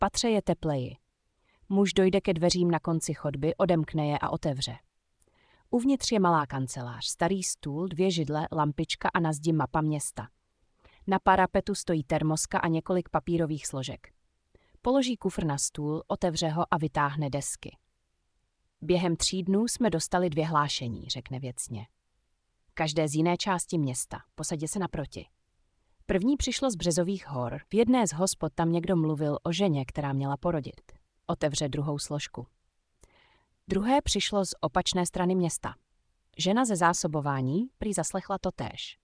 patře je tepleji. Muž dojde ke dveřím na konci chodby, odemkne je a otevře. Uvnitř je malá kancelář, starý stůl, 2 židle, lampička a na zdi mapa města. Na parapetu stojí termoska a několik papírových složek. Položí kufr na stůl, otevře ho a vytáhne desky. Během 3 dnů jsme dostali 2 hlášení, řekne věcně. Každé z jiné části města, posadě se naproti. První přišlo z Březových hor, v jedné z hospod tam někdo mluvil o ženě, která měla porodit. Otevře druhou složku. Druhé přišlo z opačné strany města. Žena ze zásobování prý zaslechla totéž.